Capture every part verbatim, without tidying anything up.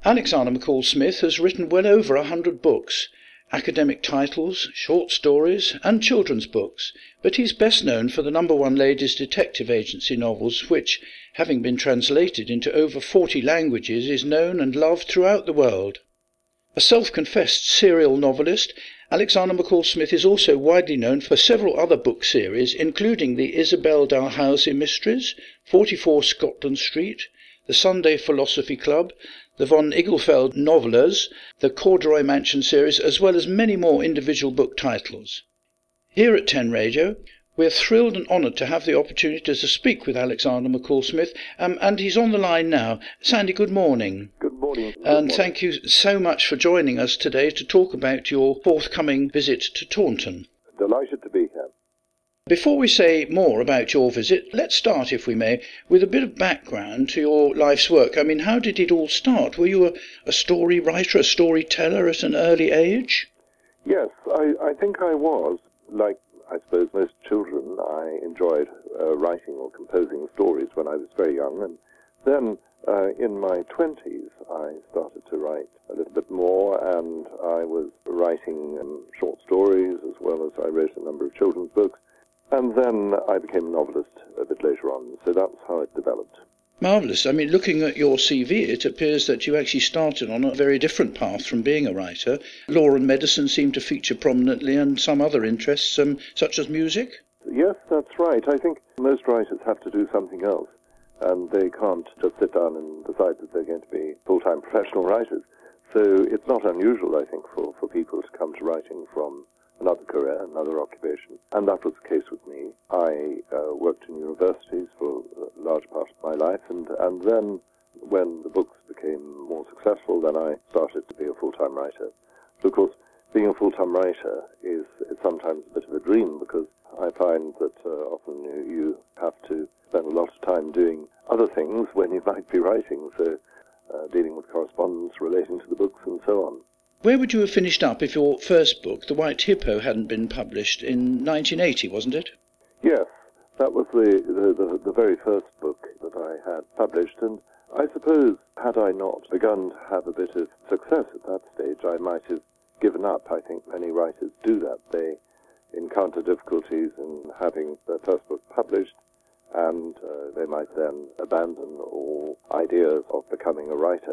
Alexander McCall Smith has written well over a hundred books, academic titles, short stories and children's books, but he's best known for the number one ladies detective agency novels which, having been translated into over forty languages, is known and loved throughout the world. A self-confessed serial novelist, Alexander McCall Smith is also widely known for several other book series, including the Isabel Dalhousie Mysteries, forty-four Scotland Street, the Sunday Philosophy Club, the von Igelfeld Novellers, the Corduroy Mansion series, as well as many more individual book titles. Here at ten Radio, we're thrilled and honoured to have the opportunity to speak with Alexander McCall Smith, um, and he's on the line now. Sandy, good morning. Good morning. Good and morning. Thank you so much for joining us today to talk about your forthcoming visit to Taunton. Delighted to be here. Before we say more about your visit, let's start, if we may, with a bit of background to your life's work. I mean, how did it all start? Were you a, a story writer, a storyteller at an early age? Yes, I, I think I was. Like, I suppose, most children, I enjoyed uh, writing or composing stories when I was very young. And then uh, in my twenties, I started to write a little bit more, and I was writing um, short stories as well as I wrote a number of children's books. And then I became a novelist a bit later on, so that's how it developed. Marvellous. I mean, looking at your C V, it appears that you actually started on a very different path from being a writer. Law and medicine seem to feature prominently, and some other interests, um, such as music. Yes, that's right. I think most writers have to do something else, and they can't just sit down and decide that they're going to be full-time professional writers. So it's not unusual, I think, for, for people to come to writing from another career, another occupation. And that was the case with me. I uh, worked in universities for a large part of my life, and, and then when the books became more successful, then I started to be a full-time writer. But of course, being a full-time writer is, is sometimes a bit of a dream, because I find that uh, often you, you have to spend a lot of time doing other things when you might be writing, so uh, dealing with correspondence relating to the books and so on. Where would you have finished up if your first book, The White Hippo, hadn't been published in nineteen eighty, wasn't it? Yes, that was the, the, the, the very first book that I had published, and I suppose had I not begun to have a bit of success at that stage, I might have given up. I think many writers do that. They encounter difficulties in having their first book published, and uh, they might then abandon all ideas of becoming a writer.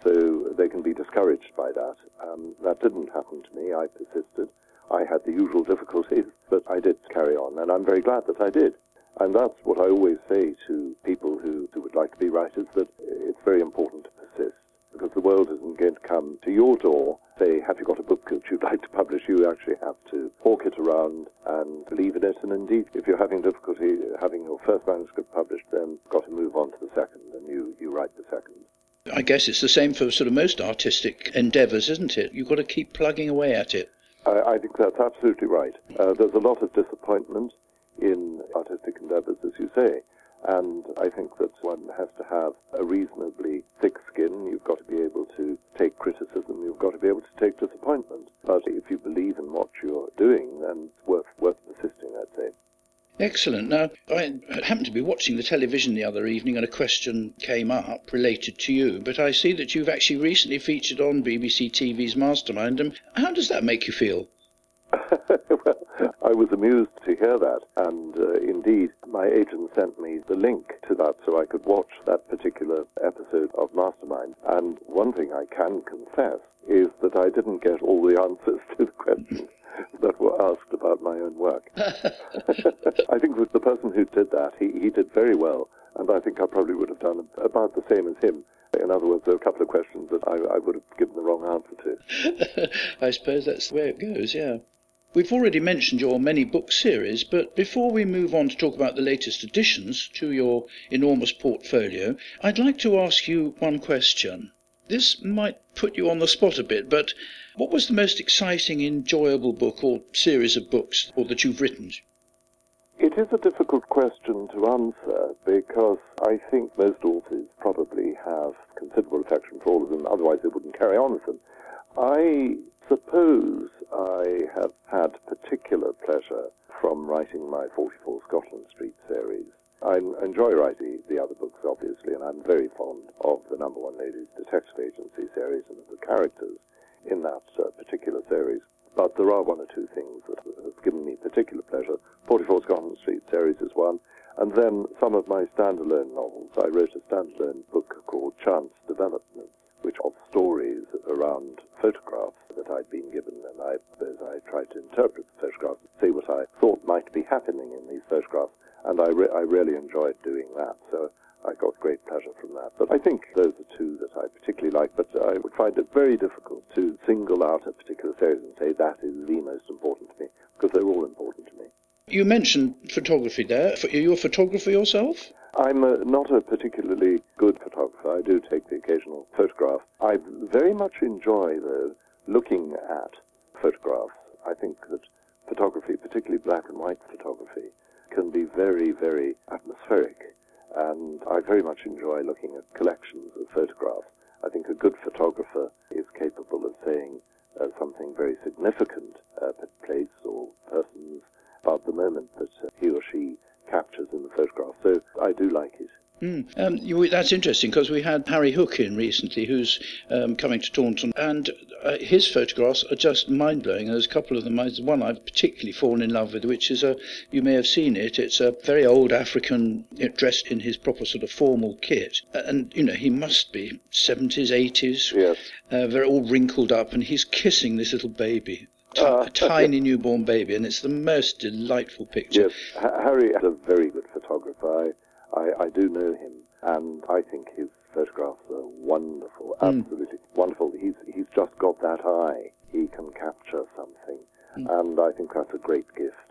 So they can be discouraged by that. Um, that didn't happen to me. I persisted. I had the usual difficulties, but I did carry on, and I'm very glad that I did. And that's what I always say to people who, who would like to be writers, that it's very important to persist, because the world isn't going to come to your door, say, have you got a book that you'd like to publish? You actually have to hawk it around and believe in it, and indeed, if you're having difficulty having your first manuscript published, then you've got to move on to the second, and you, you write the second. I guess it's the same for sort of most artistic endeavours, isn't it? You've got to keep plugging away at it. I, I think that's absolutely right. Uh, there's a lot of disappointment in artistic endeavours, as you say, and I think that one has to have a reasonably thick skin. You've got to be able to take criticism. You've got to be able to take disappointment. But if you believe in what you're doing, then it's worth, worth persisting, I'd say. Excellent. Now, I happened to be watching the television the other evening and a question came up related to you, but I see that you've actually recently featured on B B C T V's Mastermind. And how does that make you feel? Well, I was amused to hear that, and uh, indeed, my agent sent me the link to that so I could watch that particular episode of Mastermind. And one thing I can confess is that I didn't get all the answers to the questions that were asked about my own work. I think with the person who did that, he, he did very well, and I think I probably would have done about the same as him. In other words, there are a couple of questions that I, I would have given the wrong answer to. I suppose that's the way it goes, yeah. We've already mentioned your many book series, but before we move on to talk about the latest additions to your enormous portfolio, I'd like to ask you one question. This might put you on the spot a bit, but what was the most exciting, enjoyable book or series of books or that you've written? It is a difficult question to answer, because I think most authors probably have considerable affection for all of them, otherwise they wouldn't carry on with them. I suppose I have had particular pleasure from writing my forty-four Scotland Street series. I enjoy writing the other books, obviously, and I'm very fond of the Number One Ladies Detective Agency series and of the characters in that uh, particular series. But there are one or two things that have given me particular pleasure. forty-four Scotland Street series is one, and then some of my standalone novels. I wrote a standalone book called Chance Developments, which of stories around photographs that I'd been given, and I, as I tried to interpret the photographs, say what I thought might be happening in these photographs, and I, re- I really enjoyed doing that, so I got great pleasure from that. But I think those are two that I particularly like, but I would find it very difficult to single out a particular series and say that is the most important to me, because they're all important to me. You mentioned photography there. Are you a photographer yourself? I'm a, not a particularly good photographer. I do take the occasional photograph. I very much enjoy, though, looking at photographs. I think that photography, particularly black and white photography, can be very, very atmospheric. And I very much enjoy looking at collections of photographs. I think a good photographer is capable of saying uh, something very significant uh, about place or persons about the moment that uh, he or she captures in the photograph. So I do like it. Mm. Um, you, that's interesting, because we had Harry Hook in recently, who's um, coming to Taunton, and uh, his photographs are just mind-blowing. There's a couple of them. There's one I've particularly fallen in love with, which is a, you may have seen it, it's a very old African, you know, dressed in his proper sort of formal kit, and, you know, he must be seventies, eighties, Yes. uh, very all wrinkled up, and he's kissing this little baby. T- Uh, a tiny newborn baby, and it's the most delightful picture. Yes, H- Harry is a very good photographer. I, I, I do know him, and I think his photographs are wonderful, absolutely mm. wonderful. He's he's just got that eye. He can capture something, mm. and I think that's a great gift.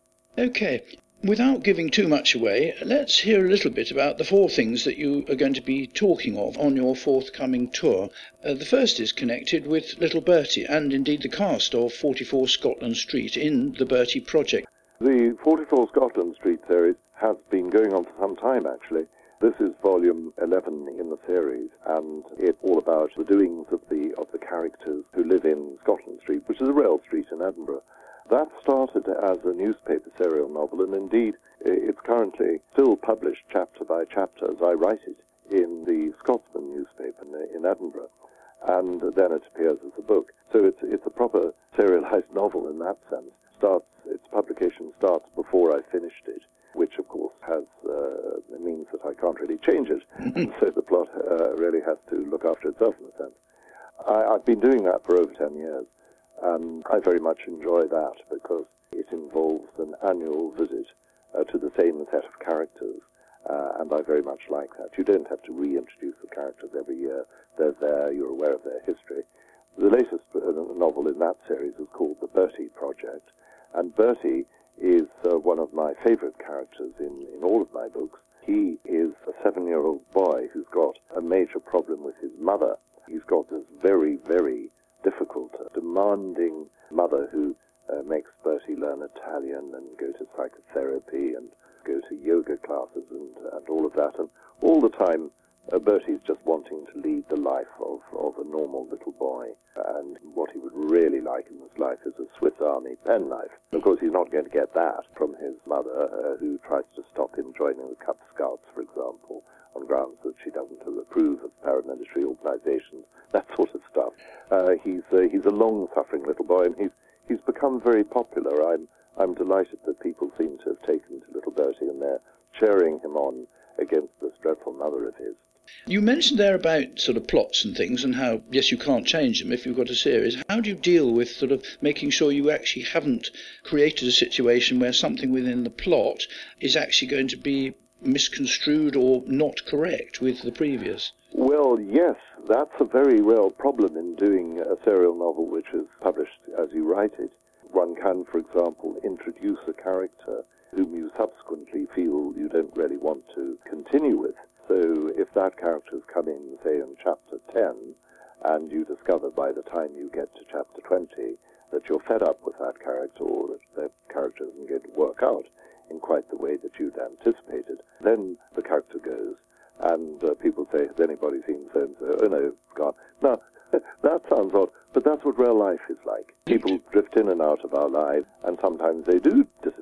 Okay. Without giving too much away, let's hear a little bit about the four things that you are going to be talking of on your forthcoming tour. Uh, the first is connected with Little Bertie, and indeed the cast of forty-four Scotland Street in the Bertie Project. The forty-four Scotland Street series has been going on for some time, actually. This is volume eleven in the series, and it's all about the doings of the of the characters who live in Scotland Street, which is a rail street in Edinburgh. That started as a newspaper serial novel, and indeed it's currently still published chapter by chapter as I write it in the Scotsman newspaper in Edinburgh, and then it appears as a book. So it's it's a proper serialized novel in that sense. Starts its publication starts before I finished it, which of course has uh, means that I can't really change it, and so the plot uh, really has to look after itself in a sense. I, I've been doing that for over ten years. And I very much enjoy that because it involves an annual visit uh, to the same set of characters, uh, and I very much like that. You don't have to reintroduce the characters every year. They're there, you're aware of their history. The latest uh, novel in that series is called The Bertie Project, and Bertie is uh, one of my favourite characters in, in all of my books. He is a seven-year-old boy who's got a major problem with his mother. He's got this very, very difficult, uh, demanding mother who uh, makes Bertie learn Italian and go to psychotherapy and go to yoga classes and, and all of that. And all the time, uh, Bertie's just wanting to lead the life of, of a normal little boy. And what he would really like in this life is a Swiss Army penknife. Of course, he's not going to get that from his mother, uh, who tries to stop him joining the Cub Scouts, for example, on grounds that she doesn't approve of paramilitary organizations, that sort of stuff. Uh, he's uh, he's a long-suffering little boy, and he's he's become very popular. I'm I'm delighted that people seem to have taken to little Bertie, and they're cheering him on against this dreadful mother of his. You mentioned there about sort of plots and things, and how, yes, you can't change them if you've got a series. How do you deal with sort of making sure you actually haven't created a situation where something within the plot is actually going to be misconstrued or not correct with the previous? Well, yes, that's a very real problem in doing a serial novel which is published as you write it. One can, for example, introduce a character whom you subsequently feel you don't really want to continue with. So if that character's come in, say, in chapter ten, and you discover by the time you get to chapter twenty that you're fed up with that character, or that that character isn't going to work out in quite the way that you'd anticipated, then the character goes, and uh, people say, has anybody seen so-and-so? Oh, no, it's gone. Now, that sounds odd, but that's what real life is like. People drift in and out of our lives, and sometimes they do disappear.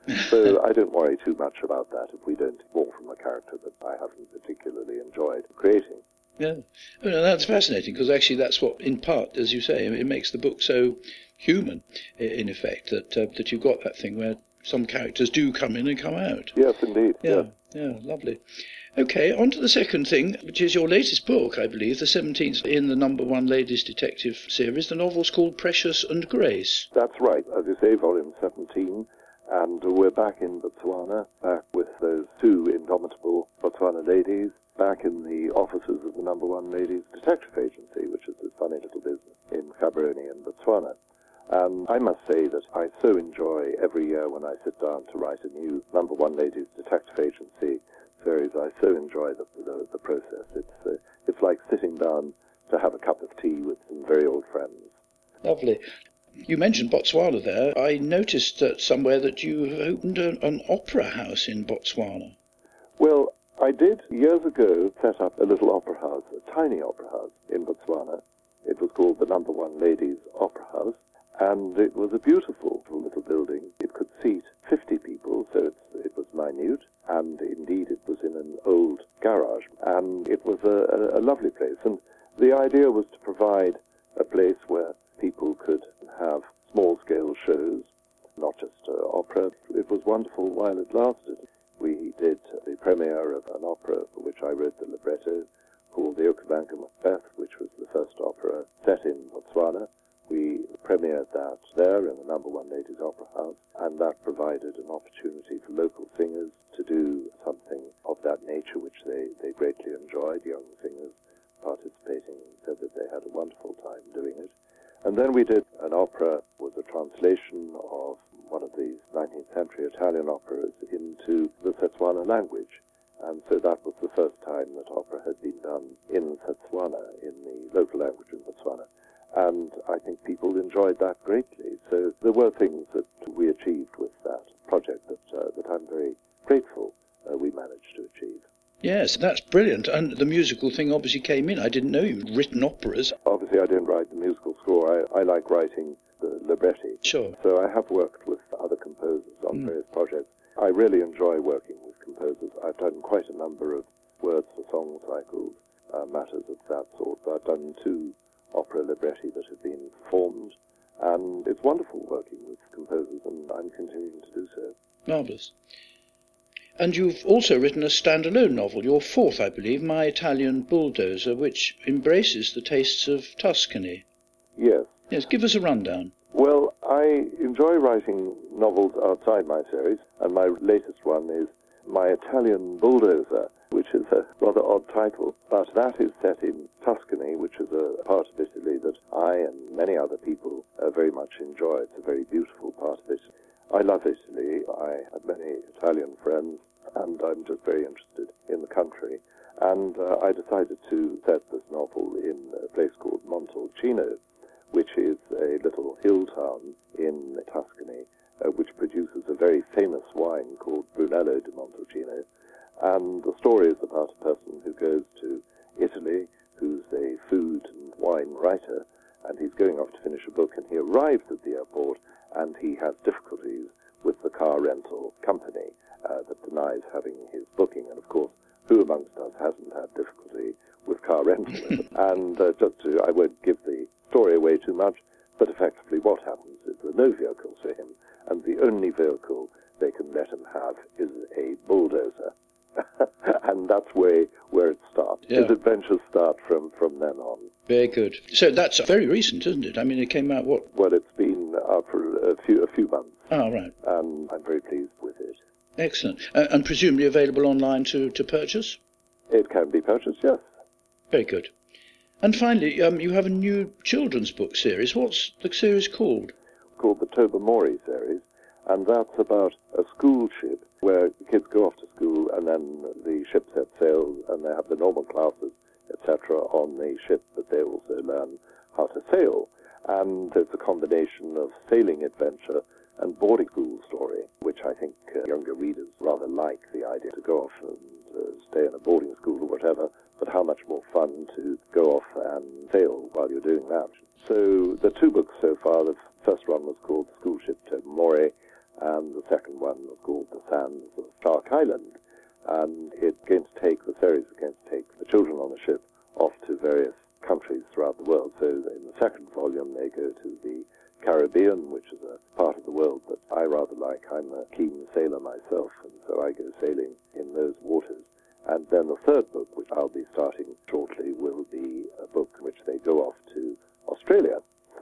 So I don't worry too much about that if we don't walk from a character that I haven't particularly enjoyed creating. Yeah, well, that's fascinating, because actually that's what, in part, as you say, it makes the book so human, in effect, that uh, that you've got that thing where some characters do come in and come out. Yes, indeed. Yeah, yes. yeah, lovely. Okay, on to the second thing, which is your latest book, I believe, the seventeenth in the number one ladies detective series. The novel's called Precious and Grace. That's right, as you say, volume seventeen, and we're back in Botswana, back with those two indomitable Botswana ladies, back in the offices of the number one ladies detective agency, which is this funny little business in Gaborone in Botswana. And I must say that I so enjoy every year when I sit down to write a new number one ladies detective agency series. I so enjoy the the, the process. It's uh, it's like sitting down to have a cup of tea with some very old friends. Lovely. You mentioned Botswana there. I noticed that somewhere that you opened an, an opera house in Botswana. Well, I did years ago set up a little opera house, a tiny opera house in Botswana. It was called the Number One Ladies Opera House, and it was a beautiful little building. It could seat fifty people, so it's, it was minute, and indeed it was in an old garage, and it was a, a, a lovely place. And the idea was to provide a place where people could have small-scale shows, not just uh, opera. It was wonderful while it lasted. We did the premiere of an opera for which I wrote the libretto, called The Okavango Macbeth, which was the first opera set in Botswana. We premiered that there in the number one ladies opera house, and that provided an opportunity for local singers to do something of that nature, which they, they greatly enjoyed, young singers participating, said that they had a wonderful time doing it. And then we did an opera, was a translation of one of these nineteenth century Italian operas into the Setswana language. And so that was the first time that opera had been done in Setswana, in the local language in Botswana. And I think people enjoyed that greatly. So there were things that we achieved with that project that, uh, that I'm very grateful uh, we managed to achieve. Yes, that's brilliant. And the musical thing obviously came in. I didn't know you'd written operas. Obviously, I didn't write the musical score. I, I like writing the libretti. Sure. So I have worked with other composers on mm. various projects. I really enjoy working with composers. I've done quite a number of words for song cycles, uh, matters of that sort. I've done two opera libretti that have been performed, and it's wonderful working with composers, and I'm continuing to do so. Marvellous. And you've also written a standalone novel, your fourth, I believe, My Italian Bulldozer, which embraces the tastes of Tuscany. Yes. Yes, give us a rundown. Well, I enjoy writing novels outside my series, and my latest one is My Italian Bulldozer, which is a rather odd title, but that is set in Tuscany, which is a part of Italy that I and many other people uh, very much enjoy. It's a very beautiful part of Italy. I love Italy. I have many Italian friends, and I'm just very interested in the country. And uh, I decided to set this novel in a place called Montalcino, which is a little hill town in Tuscany, uh, which produces a very famous wine called Brunello di Montalcino. And the story is about a person who goes to Italy, who's a food and wine writer, and he's going off to finish a book, and he arrives at the airport, and he has difficulties with the car rental company uh, that denies having his booking. And of course, who amongst us hasn't had difficulty with car rental? and uh, just to, I won't give the story away too much, but effectively what happens is there are no vehicles for him, and the only vehicle they can let him have is a bulldozer. And that's where, where it starts. Yeah. His adventures start from, from then on. Very good. So that's very recent, isn't it? I mean, it came out, what? Well, it's been out for a few, a few months. Oh, right. And I'm very pleased with it. Excellent. Uh, and presumably available online to, to purchase? It can be purchased, yes. Very good. And finally, um, you have a new children's book series. What's the series called? Called the Tobermory series, and that's about a school ship where kids go off to school, and then the ship sets sail, and they have the normal classes, et cetera, on the ship, but they also learn how to sail. And it's a combination of sailing adventure and boarding school story, which I think uh, younger readers rather like the idea to go off and uh, stay in a boarding school or whatever, but how much more fun to go off and sail while you're doing that. So the two books so far, the first one was called School Ship Tobermory, and the the second one was called The Sands of Shark Island, and it's going to take, the series is going to take the children on the ship off to various countries throughout the world. So in the second volume they go to the Caribbean, which is a part of the world that I rather like. I'm a keen sailor myself, and so I go sailing in those waters. And then the third book, which I'll be starting shortly, will be a book in which they go off to Australia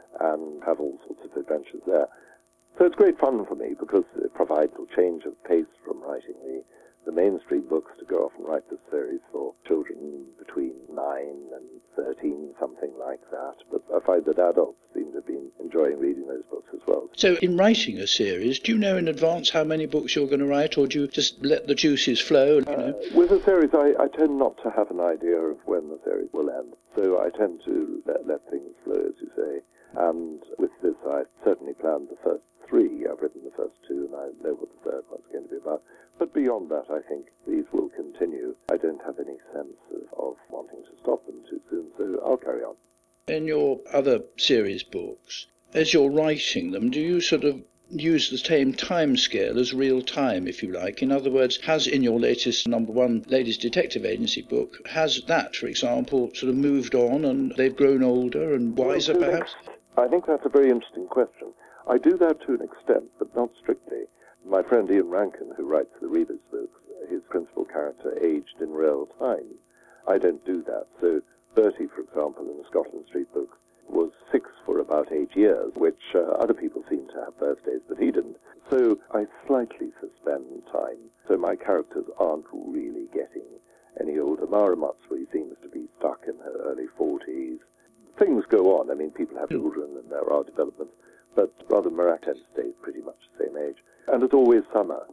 and have all sorts of adventures there. So it's great fun for me because it provides a change of pace from writing the, the mainstream books to go off and write this series for children between nine and thirteen, something like that. But I find that adults seem to have been enjoying reading those books as well. So in writing a series, do you know in advance how many books you're going to write, or do you just let the juices flow? You know? uh, with a series, I, I tend not to have an idea of when the series will end. So I tend to let, let things flow, as you say. And with this, I certainly planned the first three. I've written the first two, and I know what the third one's going to be about. But beyond that, I think these will continue. I don't have any sense of, of wanting to stop them too soon, so I'll carry on. In your other series books, as you're writing them, do you sort of use the same time scale as real time, if you like? In other words, has in your latest number one ladies detective agency book, has that, for example, sort of moved on and they've grown older and wiser, well, perhaps? I think that's a very interesting question. I do that to an extent, but not strictly. My friend Ian Rankin, who writes the Rebus books, his principal character aged in real time. I don't do that. So Bertie, for example, in the Scotland Street book, was six for about eight years, which uh, other people seem to have birthdays, but he didn't. So I slightly suspend time, so my characters aren't really getting any older. Mara Mutswee seems to be stuck in her early forties. Things go on. I mean, people have children and there are developments, but Brother Maraten stays pretty much the same age. And it's always summer.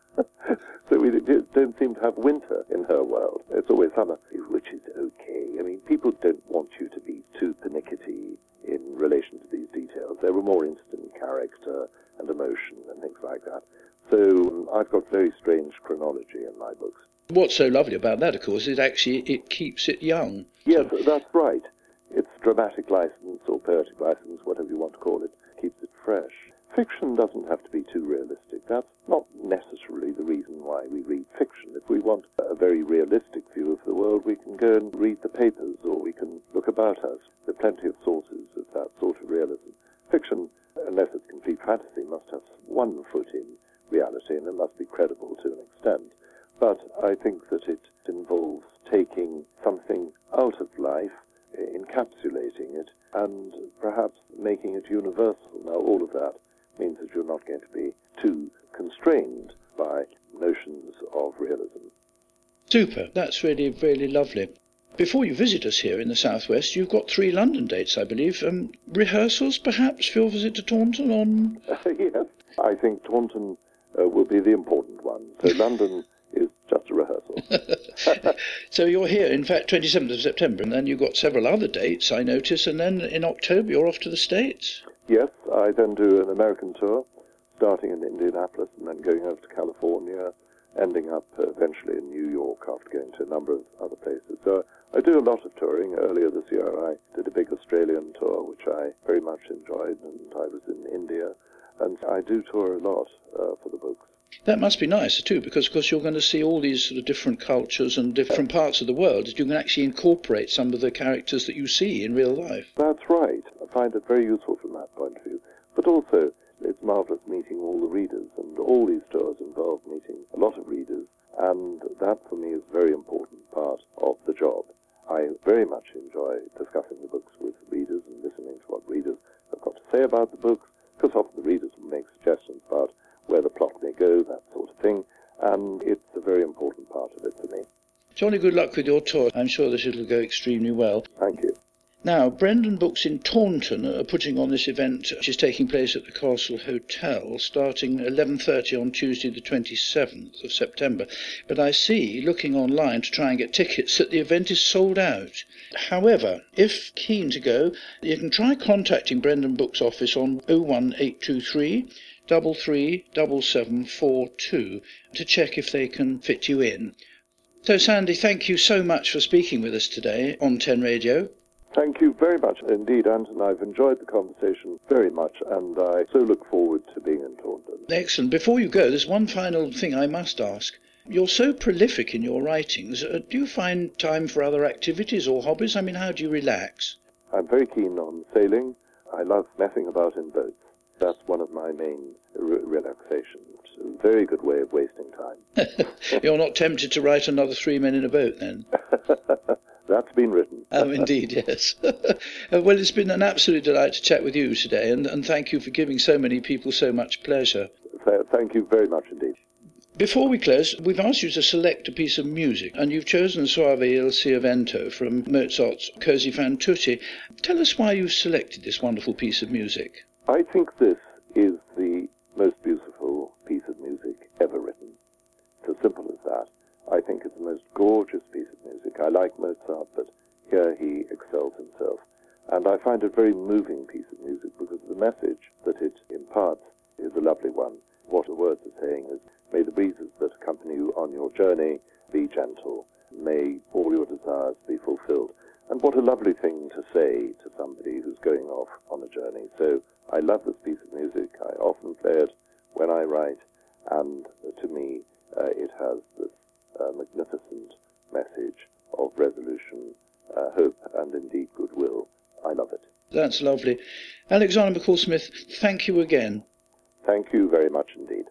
So we don't seem to have winter in her world. It's always summer, which is okay. I mean, people don't want you to be too pernickety in relation to these details. They were more interested in character and emotion and things like that. So um, I've got very strange chronology in my books. What's so lovely about that, of course, is actually it keeps it young. Yes, so that's right. It's dramatic license or poetic license, whatever you want to call it, keeps it fresh. Fiction doesn't have to be too realistic. That's not necessarily the reason why we read fiction. If we want a very realistic view of the world, we can go and read the papers, or we can look about us. There are plenty of sources of that sort of realism. Fiction, unless it's complete fantasy, must have one foot in reality, and it must be credible to an extent. But I think that it involves taking something out of life, encapsulating it, and perhaps making it universal. Now, all of that means that you're not going to be too constrained by notions of realism. Super. That's really, really lovely. Before you visit us here in the southwest, you've got three London dates, I believe. Um, rehearsals, perhaps, for your visit to Taunton on... Yes, I think Taunton uh, will be the important one. So London is just a rehearsal. So you're here, in fact, twenty-seventh of September, and then you've got several other dates, I notice, and then in October you're off to the States. Yes, I then do an American tour, starting in Indianapolis and then going over to California, ending up uh, eventually in New York after going to a number of other places. So I do a lot of touring. Earlier this year I did a big Australian tour, which I very much enjoyed, and I was in India. And I do tour a lot uh, for the books. That must be nice, too, because, of course, you're going to see all these sort of different cultures and different parts of the world. You can actually incorporate some of the characters that you see in real life. That's right. I find it very useful from that point of view. But also, it's marvellous meeting all the readers, and all these tours involve meeting a lot of readers, and that, for me, is a very important part of the job. I very much enjoy discussing the books with readers and listening to what readers have got to say about the books, because often the readers will make suggestions about where the plot may go, that sort of thing, and it's a very important part of it for me. Johnny, good luck with your tour. I'm sure that it'll go extremely well. Thank you. Now, Brendan Books in Taunton are putting on this event, which is taking place at the Castle Hotel, starting eleven thirty on Tuesday the twenty-seventh of September. But I see, looking online to try and get tickets, that the event is sold out. However, if keen to go, you can try contacting Brendan Books' office on oh one eight two three, three three seven seven four two to check if they can fit you in. So, Sandy, thank you so much for speaking with us today on ten Radio. Thank you very much indeed, Anton. I've enjoyed the conversation very much, and I so look forward to being in Taunton. Excellent. Before you go, there's one final thing I must ask. You're so prolific in your writings. Uh, do you find time for other activities or hobbies? I mean, how do you relax? I'm very keen on sailing. I love messing about in boats. That's one of my main re- relaxations. A very good way of wasting time. You're not tempted to write another Three Men in a Boat, then? That's been written. Oh, indeed, yes. Well, it's been an absolute delight to chat with you today, and, and thank you for giving so many people so much pleasure. So, thank you very much indeed. Before we close, we've asked you to select a piece of music, and you've chosen Soave il Vento from Mozart's Così fan tutti. Tell us why you've selected this wonderful piece of music. I think this is the most beautiful piece of music ever written. It's as simple as that. I think it's the most gorgeous piece of music. I like Mozart, but here he excels himself. And I find it a very moving piece of music because the message that it imparts is a lovely one. What the words are saying is, may the breezes that accompany you on your journey be gentle. May all your desires be fulfilled. And what a lovely thing to say to somebody who's going off on a journey. So I love this piece of music. I often play it when I write, and to me uh, it has this uh, magnificent message of resolution, uh, hope, and indeed goodwill. I love it. That's lovely. Alexander McCall Smith, thank you again. Thank you very much indeed.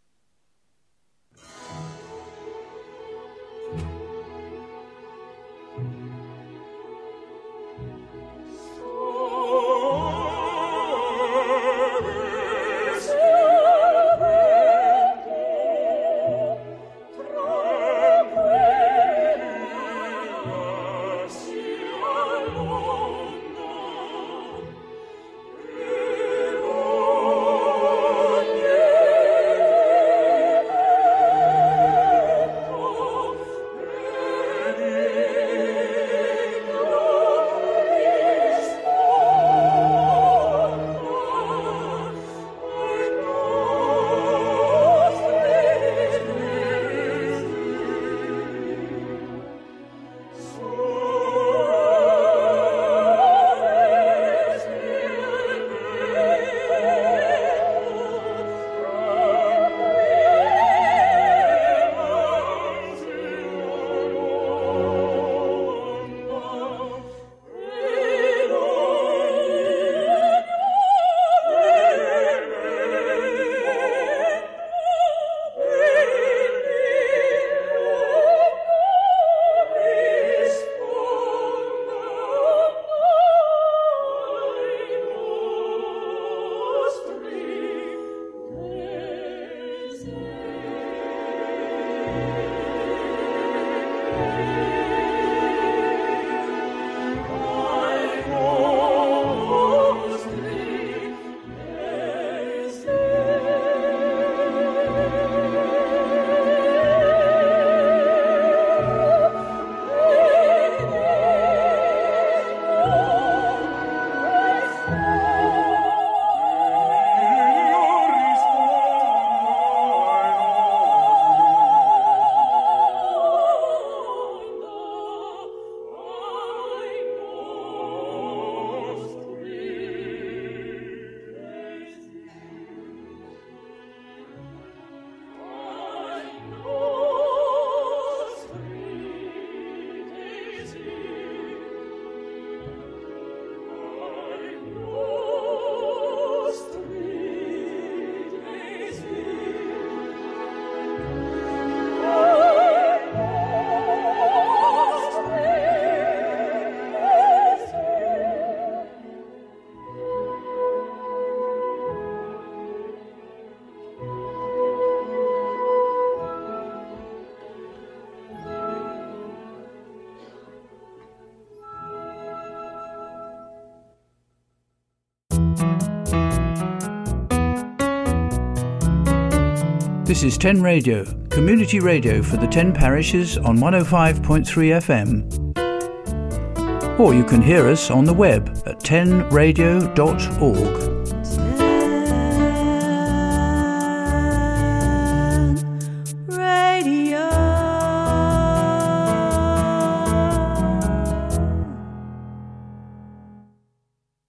This is ten Radio, community radio for the ten parishes on one oh five point three F M. Or you can hear us on the web at ten radio dot org.